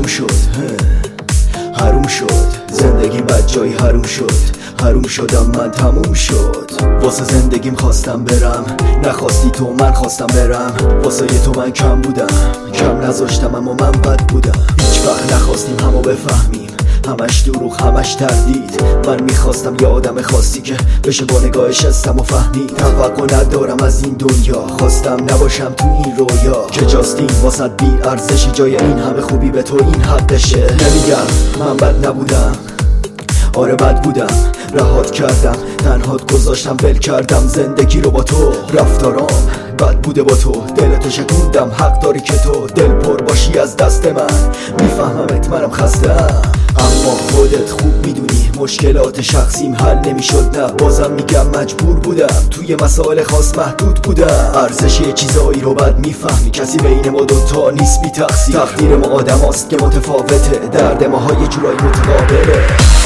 شد حروم شد زندگی بد جایی حروم شد حروم شدم من تموم شد واسه زندگیم خواستم برم نخواستی تو من خواستم برم واسه تو من کم بودم کم نذاشتم اما من بد بودم هیچ وقت نخواستیم همو بفهمیم همش دروغ همش تردید من میخواستم یه آدم خاصی که بشه با نگاهش استم و فهمید توقع ندارم از این دنیا خواستم نباشم تو این رویا که جاستین واسد بی ارزشی جای این همه خوبی به تو این حقشه نمیگم من بد نبودم آره بد بودم رهات کردم تنهات گذاشتم ول کردم زندگی رو با تو رفتارام بد بوده با تو دلتو شکوندم حق داری که تو دل پر باشی از دست من میفهممت منم خستم اما خودت خوب میدونی مشکلات شخصیم حل نمیشد نه بازم میگم مجبور بودم توی مسائل خاص محدود بودم ارزش یه چیزایی رو بد میفهمی کسی بین ما دوتا نیست بی تقصیر تقدیر ما آدم هاست که متفاوته درد ما ها یه جورایی متقابله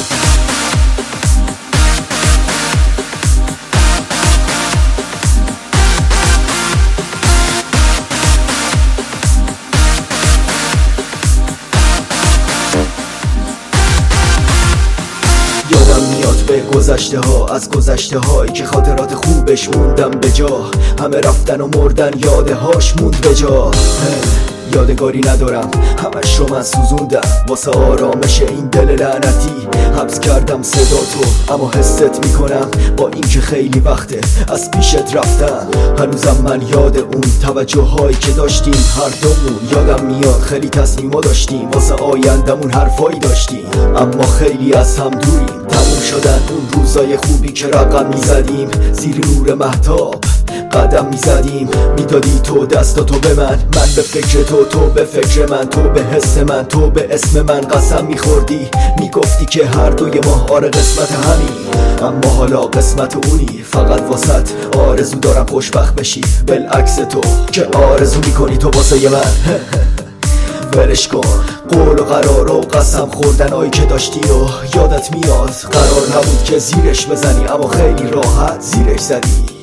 یادم میاد به گذشته ها از گذشته هایی که خاطرات خوبش موندم به جا همه رفتن و مردن یاده هاش موند به جا یادگاری ندارم همش رو من سوزوندم واسه آرامش این دل لعنتی حبس کردم صدا تو اما حست میکنم با اینکه خیلی وقته از پیشت رفتم هنوزم من یاد اون توجه هایی که داشتیم هر دومون یادم میاد خیلی تصمیما داشتیم واسه آیندمون حرفایی داشتیم اما خیلی از هم دوریم تموم شدن اون روزای خوبی که رقم میزدیم زیر نور مهتاب قدم میزدیم میدادی تو دستاتو به من به فکر تو به فکر من تو به حس من تو به اسم من قسم میخوردی میگفتی که هر دوی ما آره قسمت همین اما حالا قسمت اونی فقط واسط آرزو دارم خوشبخت بشی بالعکس تو که آرزو میکنی تو واسه من ولش کن قول و قرار و قسم خوردنایی که داشتی و یادت میاد قرار نبود که زیرش بزنی اما خیلی راحت زیرش زدی